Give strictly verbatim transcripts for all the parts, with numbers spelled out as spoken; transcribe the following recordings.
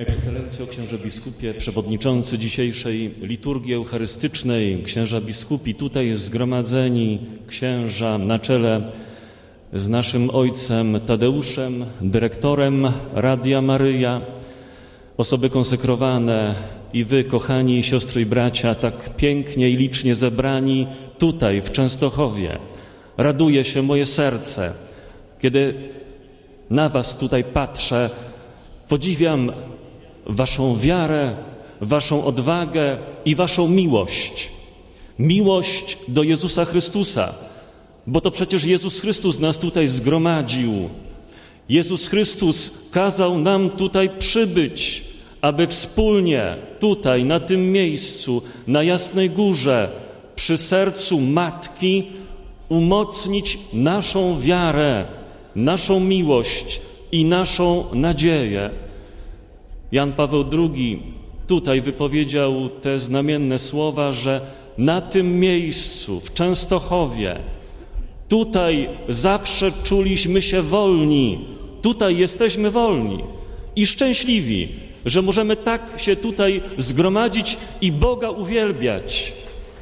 Ekscelencjo, księże biskupie, przewodniczący dzisiejszej liturgii eucharystycznej, księża biskupi, tutaj zgromadzeni księża na czele z naszym ojcem Tadeuszem, dyrektorem Radia Maryja, osoby konsekrowane i wy, kochani siostry i bracia, tak pięknie i licznie zebrani tutaj w Częstochowie. Raduje się moje serce, kiedy na was tutaj patrzę. Podziwiam waszą wiarę, waszą odwagę i waszą miłość. Miłość do Jezusa Chrystusa, bo to przecież Jezus Chrystus nas tutaj zgromadził. Jezus Chrystus kazał nam tutaj przybyć, aby wspólnie tutaj, na tym miejscu, na Jasnej Górze, przy sercu Matki umocnić naszą wiarę, naszą miłość i naszą nadzieję. Jan Paweł drugi tutaj wypowiedział te znamienne słowa, że na tym miejscu, w Częstochowie, tutaj zawsze czuliśmy się wolni, tutaj jesteśmy wolni i szczęśliwi, że możemy tak się tutaj zgromadzić i Boga uwielbiać.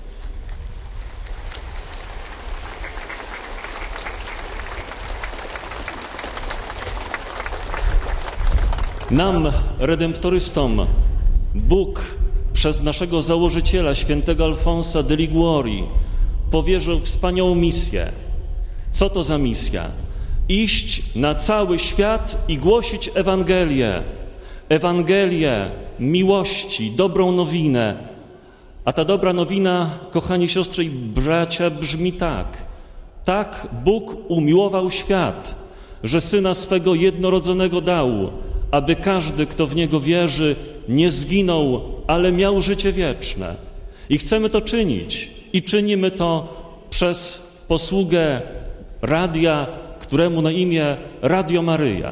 Nam, redemptorystom, Bóg przez naszego założyciela, świętego Alfonsa de Liguori, powierzył wspaniałą misję. Co to za misja? Iść na cały świat i głosić Ewangelię. Ewangelię miłości, dobrą nowinę. A ta dobra nowina, kochani siostry i bracia, brzmi tak. Tak Bóg umiłował świat, że Syna swego jednorodzonego dał, aby każdy, kto w Niego wierzy, nie zginął, ale miał życie wieczne. I chcemy to czynić. I czynimy to przez posługę radia, któremu na imię Radio Maryja.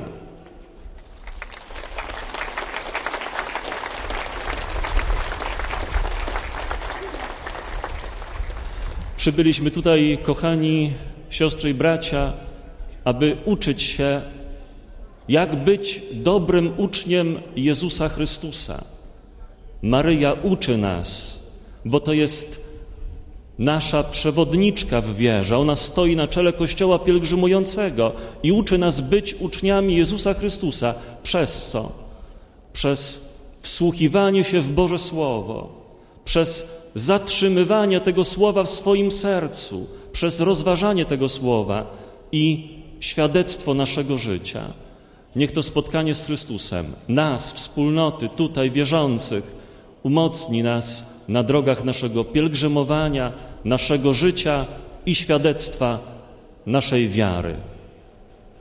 Przybyliśmy tutaj, kochani siostry i bracia, aby uczyć się, jak być dobrym uczniem Jezusa Chrystusa. Maryja uczy nas, bo to jest nasza przewodniczka w wierze. Ona stoi na czele Kościoła pielgrzymującego i uczy nas być uczniami Jezusa Chrystusa. Przez co? Przez wsłuchiwanie się w Boże Słowo, przez zatrzymywanie tego Słowa w swoim sercu, przez rozważanie tego Słowa i świadectwo naszego życia. Niech to spotkanie z Chrystusem, nas, wspólnoty tutaj wierzących, umocni nas na drogach naszego pielgrzymowania, naszego życia i świadectwa naszej wiary.